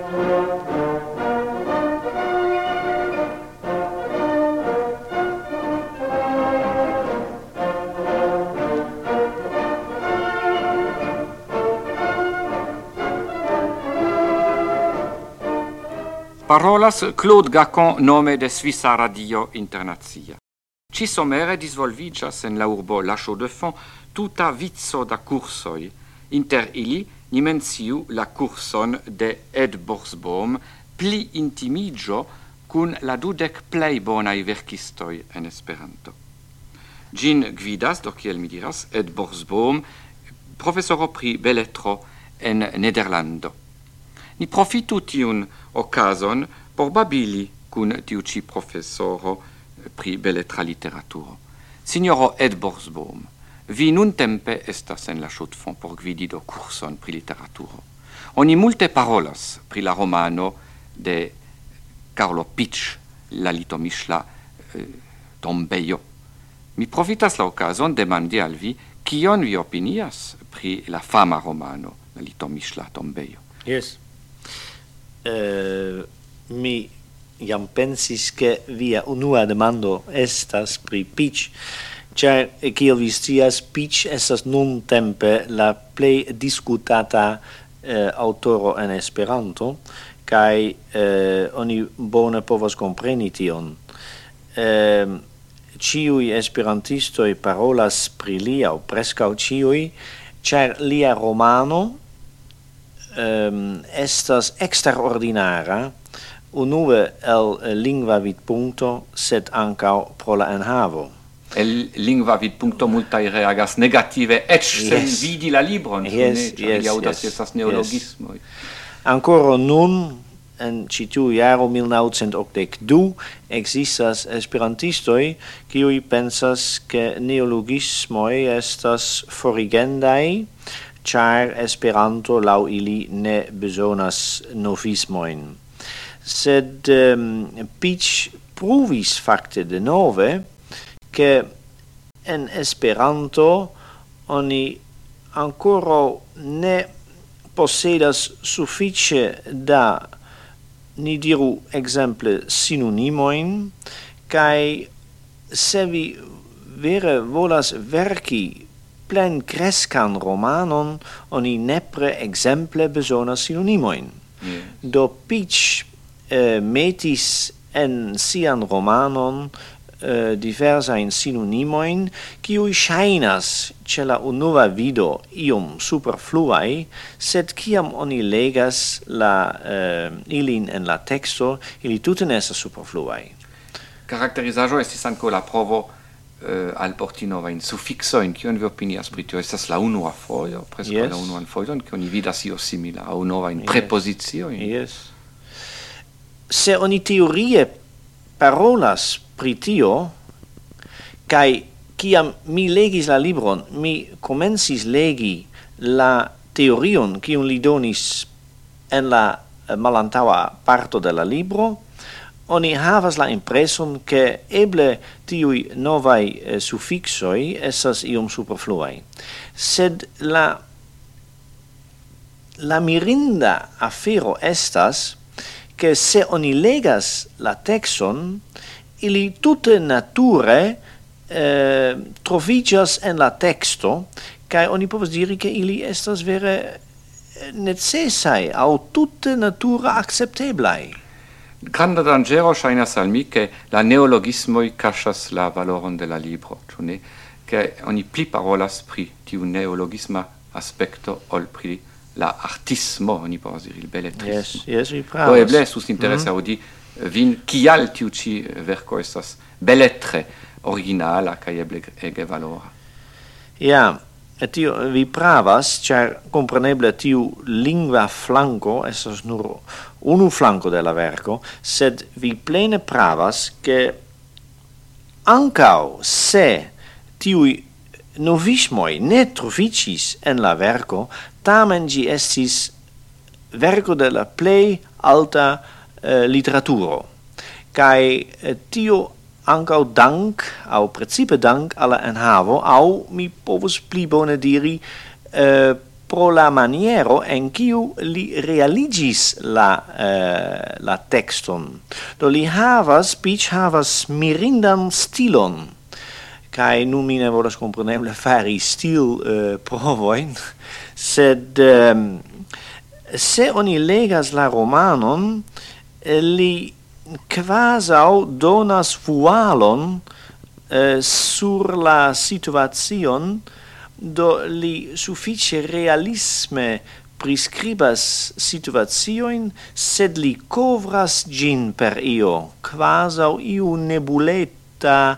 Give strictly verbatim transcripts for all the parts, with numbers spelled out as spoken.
Parolas Claude Gacon nome de Svissa Radio Internazia. Ci somere disvolvigas en la urbo La Chaux-de-Fonds tuta vizo da cursoi. Inter ili ni menciu la curson de Ed Borsboom pli intimigio cun la dudec plei bonai verkistoi en Esperanto. Gin gvidas, do kiel mi diras, Ed Borsboom, professoro pri beletro en Nederlando. Ni profitu tiun occasion por babili cun tiu ci professoro pri beletra literaturo. Signoro Ed Borsboom, vi nun tempe estas en la Chaux-de-Fonds por gvidi do curson pri literaturo. Oni multe parolas pri la romano de Carlo Pitch, la litomiŝla eh, tombejo. Mi profitas la occasion demandi al vi kion vi opinias pri la fama romano, la litomiŝla tombejo. Yes. Uh, mi jam pensis che via unua demando estas pri Pitch, ĉar kiel vi scias, Pitch estas nun tempe la plej diskutata uh, autoro en Esperanto, kaj uh, oni bone povas kompreni tion. Uh, Ĉiuj esperantistoj parolas pri lia, aŭ preskaŭ ĉiuj, ĉar lia romano Um, estas extraordinara, unue el lingva vidpunkto, sed ankaŭ pro la enhavo. El lingva vidpunkto multaj reagas negative, eĉ sen Yes. vidi la libron, Yes, ĉu ne? yes, Ili aŭdas yes, estas neologismoj. Ancora nun, en ĉi tiu jaro mil naŭcent okdek du, ekzistas esperantistoj, kiuj pensas ke neologismoj estas forigendaj, char Esperanto lau ili ne bezonas novismoin. Sed um, Pitch pruvis fakte de nove che en Esperanto oni ancora ne posedas suffice da, ni diru exemple, sinonimoin, kai se vi vere volas verki plen crescan romanon, oni nepre exemple bezonas sinonimoin. Yes. Do Pitch eh, metis en sian romanon eh, diversain sinonimoin, kiuj ŝajnas ĉe la unua vido iom superfluaj, sed kiam oni legas la, eh, ilin en la teksto, ili tute ne estas superfluaj. Karakterizaĵo estis ankaŭ la provo Uh, alporti novajn sufiksojn, kion vi opinias pri tio? Estas la unua fojo, preskaŭ Yes. la unuan fojon, kion ni vidas io simila aŭ novajn Yes. prepoziciojn. Yes. Se oni teorie parolas pri tio, kaj kiam mi legis la libron, mi komencis legi la teorion kiun li donis en la eh, malantaŭa parto de la libro, oni havas la impreson che eble tiui novai eh, suffixoi estas iom superfluai. Sed la la mirinda afero estas che se oni legas la texton, ili tute nature eh, troviĝas en la texto, kaj oni povas diri che ili estas vere necesaj aŭ tute natura akcepteblaj. Granda dangero ŝajnas al mi, ke la neologismoj kaŝas la valoron de la libro, ĉu ne? Ke oni pli parolas pri tiu neologisma aspekto ol pri la artismo, oni povas diri, il beletrismo. Yes, yes, vi Do pravas. eble estus interese aŭdi vin kial tiu ĉi verko estas beletre originala kaj eble ege valora. Ja, tio vi pravas, ĉar kompreneble tiu lingva flanko estas nur unu flanko de la verko, sed vi plene pravas ke ankaŭ se tiuj novismoj ne troviĝis en la verko, tamen ĝi estis verko de la plej alta eh, literaturo. Kaj eh, tio ankaŭ dank, aŭ precipe dank alla enhavo, aŭ mi povus pli bone diri, eh, pro la maniero en kiu li realigis la uh, la texton. Do li havas, Peach havas mirindan stilon, kai nu mi ne volas compreneble fari stil uh, provoin, sed um, se oni legas la romanon, li quasau donas vualon uh, sur la situazion, do li suffice realisme prescribas situazioin, sed li covras gin per io, quasau iu nebuleta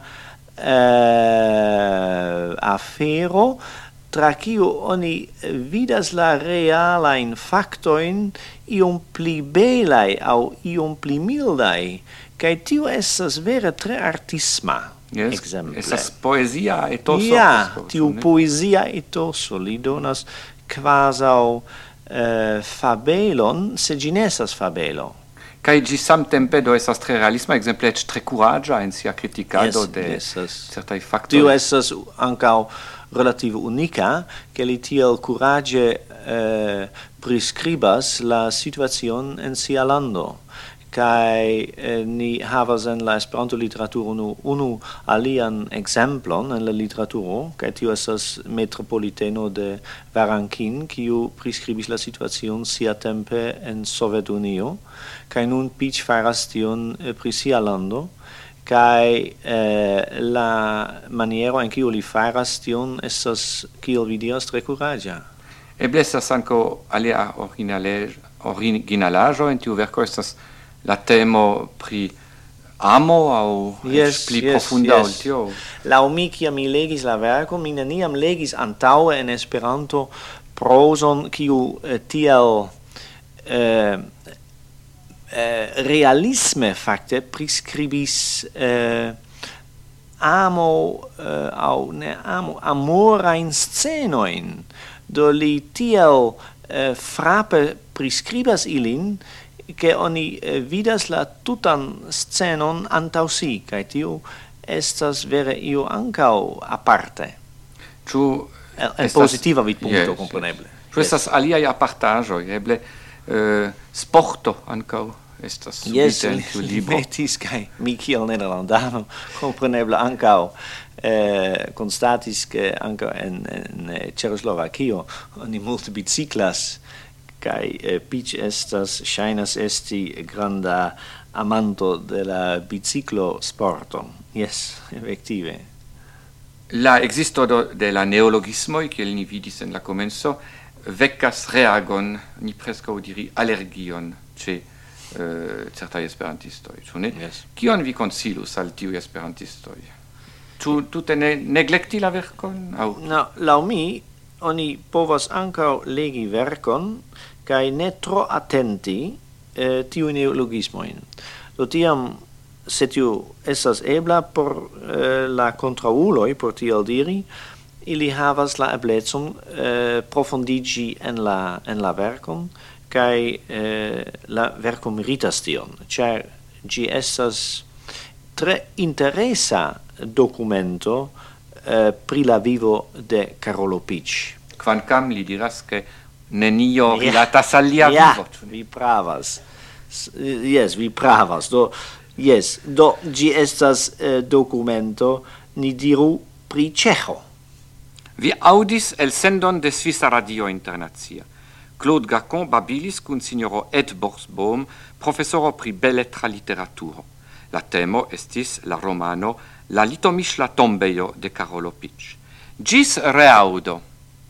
uh, afero, tra kiu oni vidas la realain factoin iom pli belai au iom pli mildai, kai tiu estas vere tre artisma. Yes, exemple. Esas poesia etoso. Ja, presto, tiu ne? poesia etoso, li donas quasau uh, fabelon, se gi ne estas fabelo. Kai gi samtempe do esas tre realisma, exemple et tre couragia en sia criticado Yes, de esas- certai factori. Tio estas ancau relative unica, che li tiel courage uh, prescribas la situazion en sia lando. Kai eh, ni havas en la Esperanto literaturo unu, unu alian exemplon en la literaturo, kai tio estas metropoliteno de Varankin, kiu prescribis la situacion siatempe en Sovetunio, kai nun Peach faras tion eh, pri sia lando, kai eh, la maniero en kiu li faras tion estas, kiel vi diras, tre couragia. Eble estas anko alia originale- originalaĵo en tiu verko, estas la temo pri amo au Yes, pli yes, profunda ol yes. tio. Lau mi, kiam mi legis la verko, mi neniam legis antaŭe en Esperanto prozon kiu eh, tiel eh, eh, realisme fakte priskribis eh, amo eh, au ne amo amorajn scenojn. Do li tiel eh, frape priskribas ilin, che oni eh, vidas la tutan scenon antau si, kai tiu estas vere io ancau aparte. Ĉu En, en estas- positiva vidpunkto, Yes, compreneble. yes. Ĉu estas aliaj apartaĵoj, eble eh, sporto ankaŭ estas Yes, subite en li, tiu li libro. metis, kai mi kiel nederlandano, compreneble ancau eh, constatis che ancau en, en Ĉeĥoslovakio oni multe biciklas, kai eh, Peach estas ŝajnas esti granda amanto de la biciclo sporto. Yes, efektive. La existo do, de la neologismoj, kiel ni vidis en la komenco, vekas reagon, ni preskaŭ diri alergion ĉe uh, certaj esperantistoj, ĉu ne? Yes. Kion vi konsilus al tiuj esperantistoj? Ĉu tute ne neglekti la verkon? Aŭ No, laŭ mi oni povas ankaŭ legi verkon kaj ne tro atenti eh, tiujn neologismojn. Do tiam, se tiu estas ebla por eh, la kontraŭuloj, por tiel diri, ili havas la eblecon eh, profondigi en la en la verkon, kaj eh, la verko meritas tion, ĉar ĝi estas tre interesa documento eh, pri la vivo de Carolo Peach. kvankam li diras ke nenio rilatas al lia Ja, vivo. ĉu ne? vi pravas. S- Yes, vi pravas. Do, yes, do, ĝi estas eh, documento, ni diru, pri Ĉeĥo. Vi audis el sendon de Svisa Radio Internacia. Claude Gacon babilis kun signoro Ed Borsbohm, profesoro pri beletra literaturo. La temo estis la romano La litomiŝla tombejo de Carolo Peach. Gis reaudo!